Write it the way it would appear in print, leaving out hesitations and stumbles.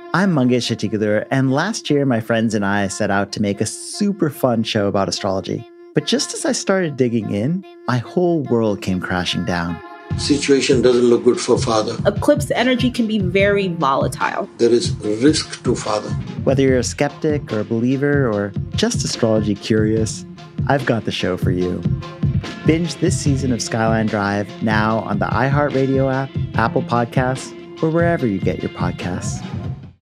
I'm Mangesh Chatikulur, and last year my friends and I set out to make a super fun show about astrology. But just as I started digging in, my whole world came crashing down. Situation doesn't look good for father. Eclipse energy can be very volatile. There is risk to father. Whether you're a skeptic or a believer or just astrology curious, I've got the show for you. Binge this season of Skyline Drive now on the iHeartRadio app, Apple Podcasts, or wherever you get your podcasts.